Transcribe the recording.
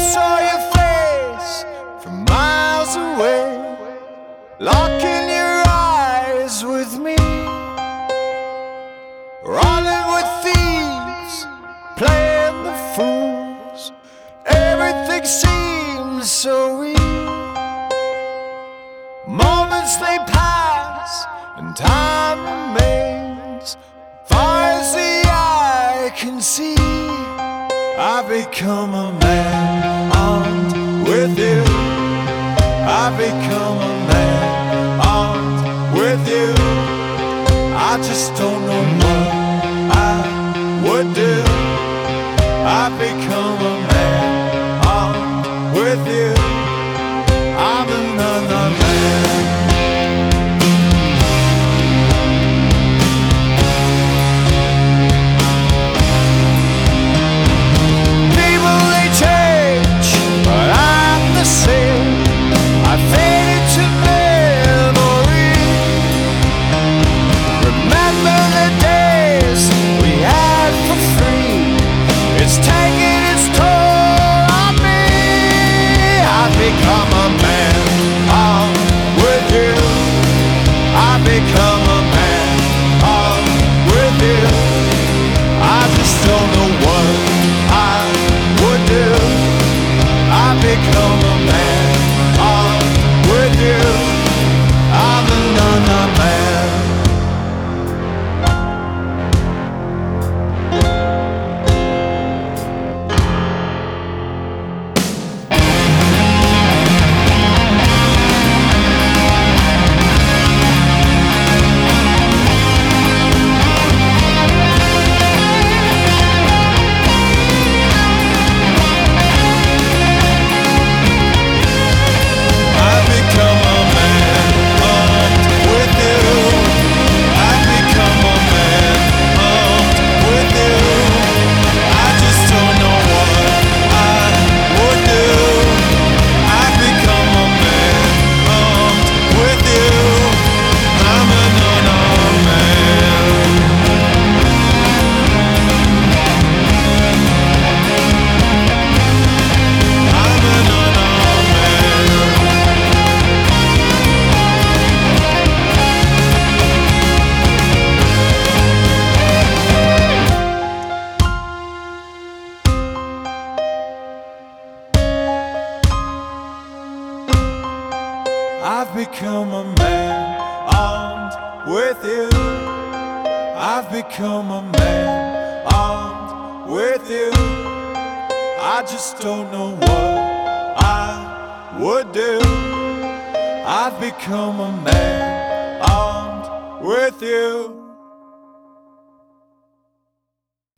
saw your face from miles away, locking your eyes with me, running with thieves, playing the fools. Everything seems so real. Moments they pass and time remains, far as the eye can see. I've become a man armed with you. I've become a man armed with you. I just don't know what I would do. I've become a man armed with you. I'm another man. People they change, but I'm the same. I faded to memory. Remember the days we had for free. It's taking its toll on me. I've become a man armed with you. I've become a man armed with you. I just don't know what I would do. I've become a man armed with you. I'm another man. I've become a man armed with you. I've become a man armed with you. I just don't know what I would do. I've become a man armed with you.